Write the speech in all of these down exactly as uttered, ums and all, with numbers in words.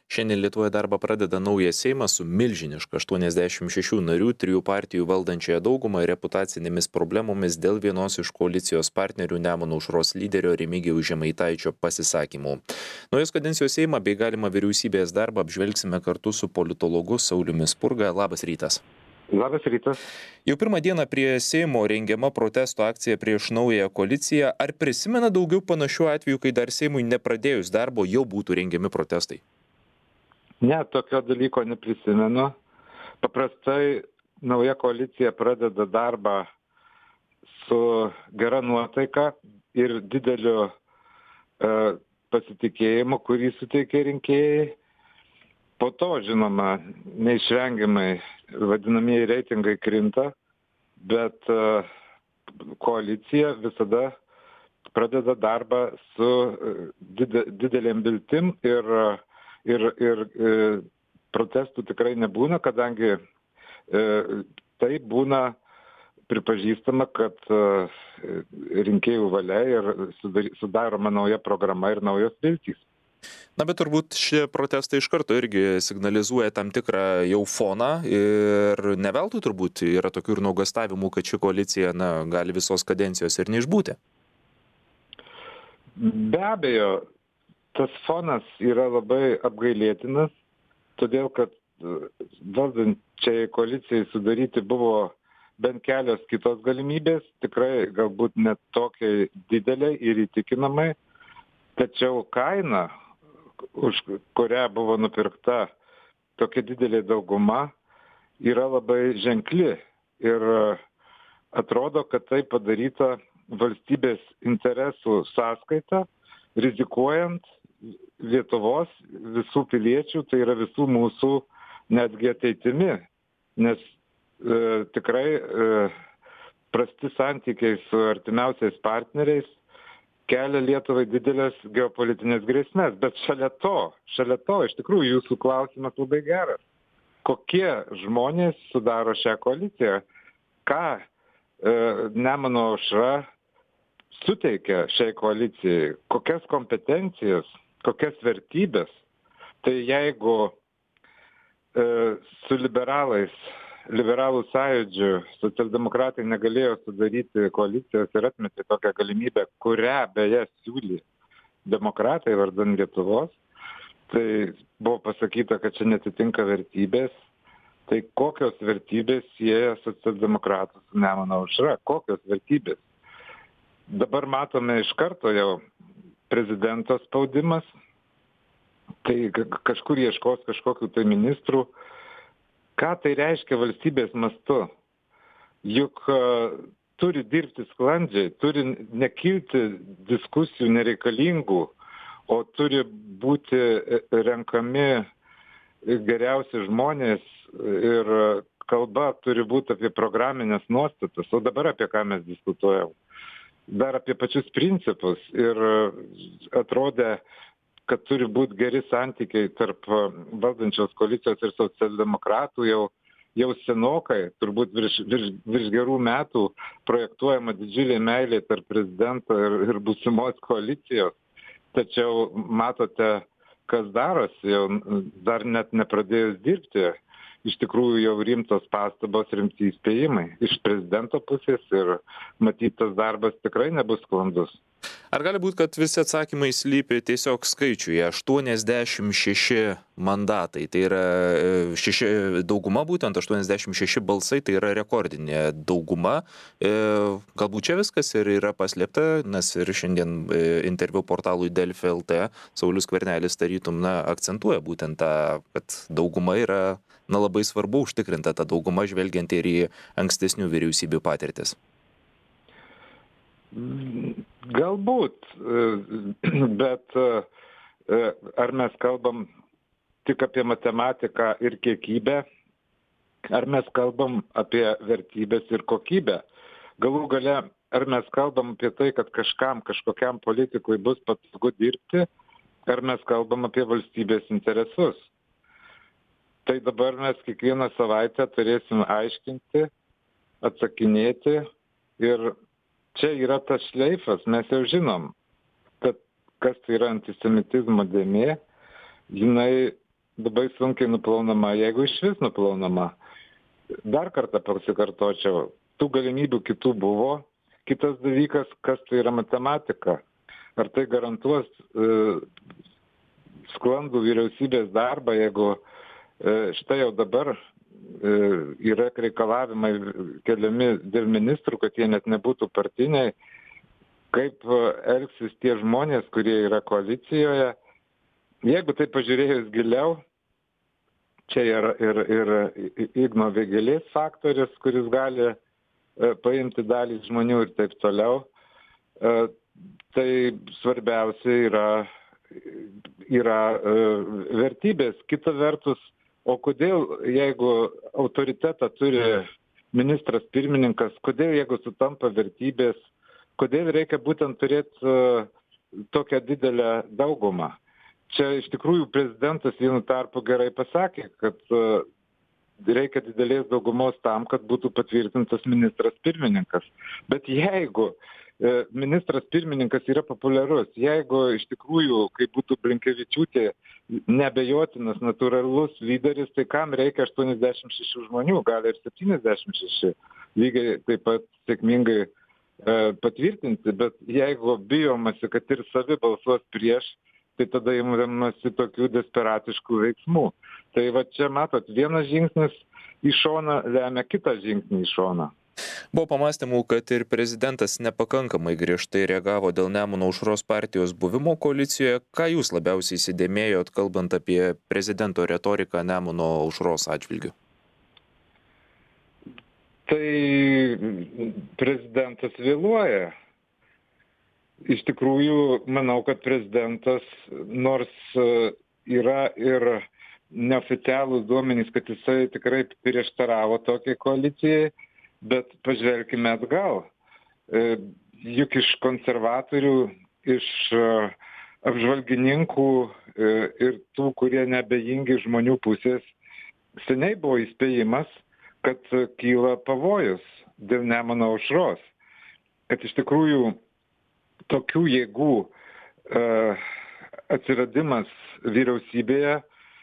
Šiandien Lietuvoje darbą pradeda naujas Seimas su milžiniška aštuoniasdešimt šešių narių, trijų partijų valdančiąją daugumą ir reputacinėmis problemomis dėl vienos iš koalicijos partnerių Nemuno aušros lyderio Remigijaus Žemaitaičio pasisakymų. Naujos kadencijos Seimą bei galimą vyriausybės darbą apžvelgsime kartu su politologu Sauliumi Spurga. Labas rytas. Labas rytas. Jau pirmą dieną prie Seimo rengiama protesto akcija prieš naują koaliciją. Ar prisimena daugiau panašių atvejų, kai dar Seimui nepradėjus darbo jau būtų rengiami protestai? Ne, tokio dalyko neprisimenu. Paprastai nauja koalicija pradeda darbą su gera nuotaika ir dideliu e, pasitikėjimu, kurį suteikia rinkėjai. Po to, žinoma, neišvengiamai vadinamieji reitingai krinta, bet e, koalicija visada pradeda darbą su dide, didelėm viltim ir Ir, ir e, protestų tikrai nebūna, kadangi e, tai būna pripažįstama, kad e, rinkėjų valia ir sudaroma nauja programa ir naujos viltys. Na, bet turbūt šie protestai iš karto irgi signalizuoja tam tikrą jau foną ir ne veltui turbūt yra tokių ir nuogąstavimų, kad ši koalicija na, gali visos kadencijos ir neišbūti. Be abejo. Tas fonas yra labai apgailėtinas, todėl kad valdančiai koalicijai sudaryti buvo bent kelios kitos galimybės, tikrai galbūt net tokiai dideliai ir įtikinamai, tačiau kaina, už kurią buvo nupirkta tokia didelė dauguma, yra labai ženkli ir atrodo, kad tai padaryta valstybės interesų sąskaita, rizikuojant Lietuvos visų piliečių, tai yra visų mūsų netgi ateitimi, nes e, tikrai e, prasti santykiai su artimiausiais partneriais kelia Lietuvai didelės geopolitinės grėsmės, bet šalia to, šalia to, iš tikrųjų jūsų klausimas labai geras. Kokie žmonės sudaro šią koaliciją? Ką e, Nemuno aušra suteikia šiai koalicijai? Kokias kompetencijas? Kokias vertybės, tai jeigu e, su liberalais, liberalų sąjūdžiu socialdemokratai negalėjo sudaryti koalicijos ir atmetė tokią galimybę, kurią beje siūlė demokratai vardan Lietuvos, tai buvo pasakyta, kad čia netitinka vertybės, tai kokios vertybės sieja socialdemokratus su Nemuno aušra, kokios vertybės. Dabar matome iš karto jau prezidento spaudimas, tai kažkur ieškos kažkokių tai ministrų. Ką tai reiškia valstybės mastu? Juk uh, turi dirbti sklandžiai, turi nekilti diskusijų nereikalingų, o turi būti renkami geriausi žmonės ir kalba turi būti apie programinės nuostatas. O dabar apie ką mes diskutuojam? Dar apie pačius principus ir atrodė, kad turi būti geri santykiai tarp valdančios koalicijos ir socialdemokratų jau, jau senokai, turbūt virš, virš, virš gerų metų projektuojama didžiulė meilė tarp prezidento ir, ir būsimos koalicijos. Tačiau matote, kas darosi, jau dar net nepradėjus dirbti. Iš tikrųjų jau rimtos pastabos, rimti įspėjimai iš prezidento pusės ir matyt tas darbas tikrai nebus sklandus. Ar gali būti, kad visi atsakymai slypi tiesiog skaičiuje aštuoniasdešimt šeši mandatai, tai yra šeši, dauguma būtent aštuoniasdešimt šeši balsai, tai yra rekordinė dauguma. Galbūt čia viskas ir yra paslėpta, nes ir šiandien interviu portalui Delfi L T Saulius Skvernelis tarytum na, akcentuoja būtent tą, kad dauguma yra na, labai svarbu užtikrinta ta dauguma žvelgiant ir į ankstesnių vyriausybių patirtis. Galbūt, bet ar mes kalbam tik apie matematiką ir kiekybę, ar mes kalbam apie vertybės ir kokybę? Galų gale, ar mes kalbam apie tai, kad kažkam, kažkokiam politikui bus patogu dirbti, ar mes kalbam apie valstybės interesus? Tai dabar mes kiekvieną savaitę turėsim aiškinti, atsakinėti ir čia yra tas šleifas, mes jau žinom, kad kas tai yra antisemitizmo dėmė, jinai labai sunkiai nuplaunama, jeigu iš vis nuplaunama. Dar kartą pasikartočiau, tų galimybių kitų buvo. Kitas dalykas, kas tai yra matematika. Ar tai garantuos e, sklandų vyriausybės darbą, jeigu e, štai jau dabar e, yra reikalavimai keliami dėl ministrų, kad jie net nebūtų partiniai, kaip elgsis tie žmonės, kurie yra koalicijoje. Jeigu tai pažiūrėjus giliau, čia yra ir, ir Igno Vėgėlės faktorius, kuris gali e, paimti dalį žmonių ir taip toliau. E, tai svarbiausia yra, yra e, vertybės. Kita vertus, o kodėl, jeigu autoritetą turi ministras pirmininkas, kodėl, jeigu sutampa vertybės, kodėl reikia būtent turėti uh, tokią didelę daugumą. Čia iš tikrųjų prezidentas vienu tarpu gerai pasakė, kad uh, reikia didelės daugumos tam, kad būtų patvirtintas ministras pirmininkas. Bet jeigu uh, ministras pirmininkas yra populiarus, jeigu iš tikrųjų, kaip būtų Blinkevičiūtė, neabejotinas natūralus lyderis, tai kam reikia aštuoniasdešimt šešių žmonių, gal ir septyniasdešimt šeši, lygiai taip pat sėkmingai patvirtinti, bet jeigu bijomasi, kad ir savi balsuos prieš, tai tada imamasi tokių desperatiškų veiksmų. Tai va čia matot, vienas žingsnis į šoną lemia kitą žingsnį į šoną. Buvo pamastymų, kad ir prezidentas nepakankamai griežtai reagavo dėl Nemuno aušros partijos buvimo koalicijoje. Ką jūs labiausiai įsidėmėjot, kalbant apie prezidento retoriką Nemuno aušros atžvilgiu? Tai prezidentas vėluoja. Iš tikrųjų, manau, kad prezidentas, nors yra ir neoficialūs duomenys, kad jisai tikrai prieštaravo tokiai koalicijai, bet pažvelkime atgal. Juk iš konservatorių, iš apžvalgininkų ir tų, kurie neabejingi žmonių pusės, seniai buvo įspėjimas, kad kyla pavojus dėl Nemuno aušros. Kad iš tikrųjų tokių jėgų e, atsiradimas vyriausybėje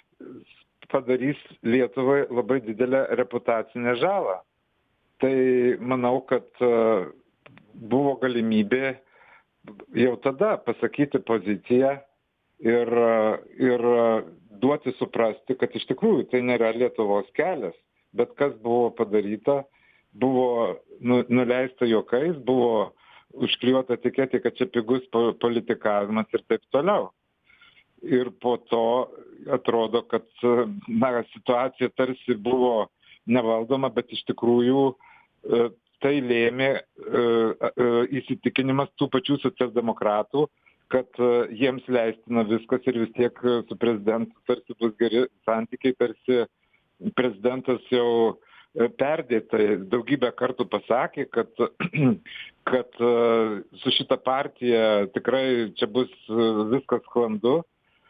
padarys Lietuvai labai didelę reputacinę žalą. Tai manau, kad e, buvo galimybė jau tada pasakyti poziciją ir, ir duoti suprasti, kad iš tikrųjų tai nėra Lietuvos kelias. Bet kas buvo padaryta, buvo nu, nuleista juokais, buvo užklijuota etiketė, kad čia pigus politikavimas ir taip toliau. Ir po to atrodo, kad na, situacija tarsi buvo nevaldoma, bet iš tikrųjų tai lėmė įsitikinimas tų pačių socialdemokratų, kad jiems leistina viskas ir vis tiek su prezidentu tarsi bus geri santykiai, tarsi prezidentas jau perdėtai daugybę kartų pasakė, kad, kad su šita partija tikrai čia bus viskas sklandu.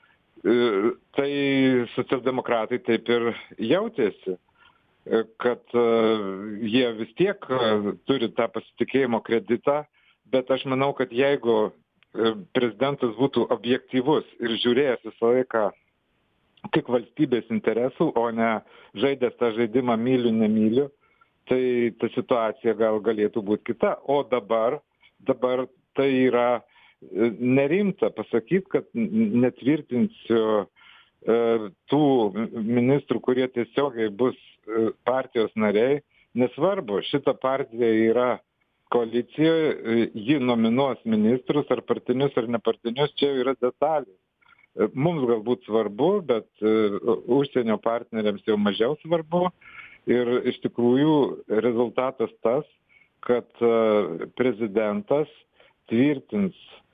Tai socialdemokratai taip ir jautėsi, kad jie vis tiek turi tą pasitikėjimo kreditą, bet aš manau, kad jeigu prezidentas būtų objektyvus ir žiūrėjęs visą laiką tik valstybės interesų, o ne žaidęs tą žaidimą myliu, nemyliu, tai ta situacija gal galėtų būti kita. O dabar, dabar tai yra nerimta pasakyti, kad netvirtinsiu e, tų ministrų, kurie tiesiogiai bus e, partijos nariai. Nesvarbu, šita partija yra koalicijoje, ji nominuos ministrus ar partinius ar nepartinius, čia yra detalės. Mums galbūt svarbu, bet užsienio partneriams jau mažiau svarbu. Ir iš tikrųjų rezultatas tas, kad prezidentas tvirtins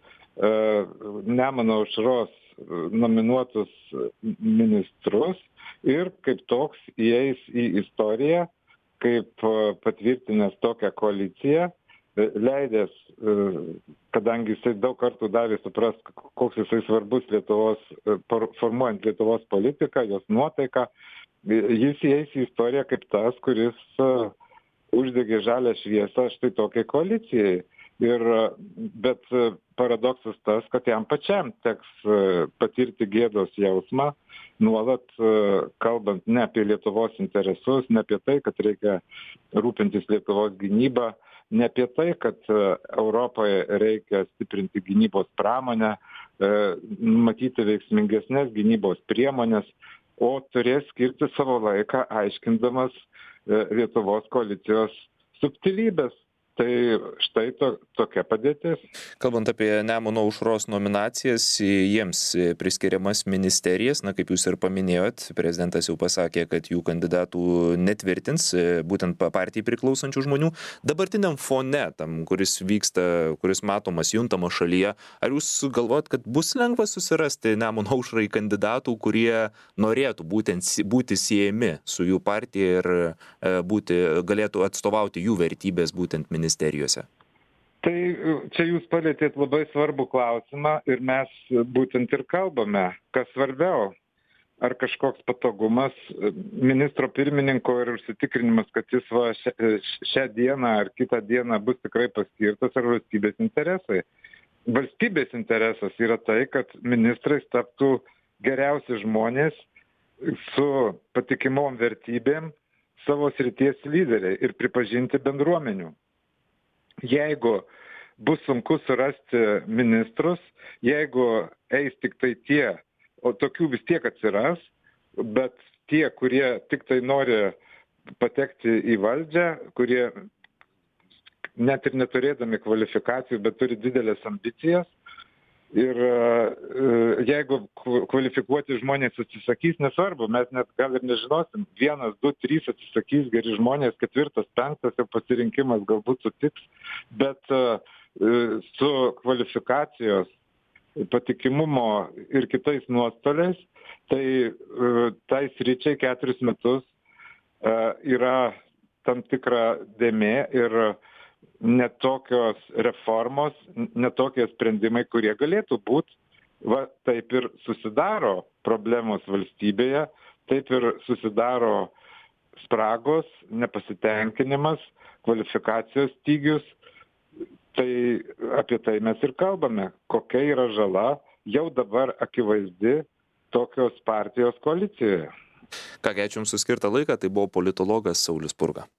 Nemuno aušros nominuotus ministrus ir kaip toks įeis į istoriją, kaip patvirtinęs tokią koaliciją, leidęs, kadangi jisai daug kartų davė suprast, koks jisai svarbus Lietuvos, formuojant Lietuvos politiką, jos nuotaiką, jis įeis į istoriją kaip tas, kuris uždegė žalią šviesą štai tokiai koalicijai. Ir, bet paradoksas tas, kad jam pačiam teks patirti gėdos jausmą, nuolat kalbant ne apie Lietuvos interesus, ne apie tai, kad reikia rūpintis Lietuvos gynybą, ne apie tai, kad Europoje reikia stiprinti gynybos pramonę, matyti veiksmingesnės gynybos priemonės, o turės skirti savo laiką aiškindamas Lietuvos koalicijos subtilybės. Tai štai to, tokia padėtis. Kalbant apie Nemuno aušros nominacijas, jiems priskiriamas ministerijas, na kaip jūs ir paminėjot, prezidentas jau pasakė, kad jų kandidatų netvirtins, būtent partijai priklausančių žmonių. Dabartiniam fone, tam, kuris vyksta, kuris matomas, juntamas šalyje, ar jūs galvojat, kad bus lengva susirasti Nemuno aušrai kandidatų, kurie norėtų būtent būti siejami su jų partija ir būti, galėtų atstovauti jų vertybės būtent ministerijose? ministerijose? Tai čia jūs palėtėt labai svarbų klausimą ir mes būtent ir kalbame, kas svarbiau. Ar kažkoks patogumas ministro pirmininko ir užsitikrinimas, kad jis va šią, šią dieną ar kitą dieną bus tikrai paskirtas, ar valstybės interesai. Valstybės interesas yra tai, kad ministrais taptų geriausi žmonės su patikimom vertybėm, savo srities lyderiai ir pripažinti bendruomenių. Jeigu bus sunku surasti ministrus, jeigu eis tik tai tie, o tokių vis tiek atsiras, bet tie, kurie tik tai nori patekti į valdžią, kurie net ir neturėdami kvalifikacijų, bet turi didelės ambicijas, ir jeigu kvalifikuoti žmonės atsisakys, nesvarbu, mes net gal ir nežinosim, vienas, du, trys atsisakys geri žmonės, ketvirtas, penktas ir pasirinkimas galbūt sutiks, bet su kvalifikacijos patikimumo ir kitais nuostoliais, tai tai sričiai keturis metus yra tam tikra dėmė ir netokios reformos, netokie sprendimai, kurie galėtų būti, va taip ir susidaro problemos valstybėje, taip ir susidaro spragos, nepasitenkinimas, kvalifikacijos stygius. Tai apie tai mes ir kalbame, kokia yra žala jau dabar akivaizdi tokios partijos koalicijoje. Ką, ačiū Jums už skirtą laiką, tai buvo politologas Saulius Spurga.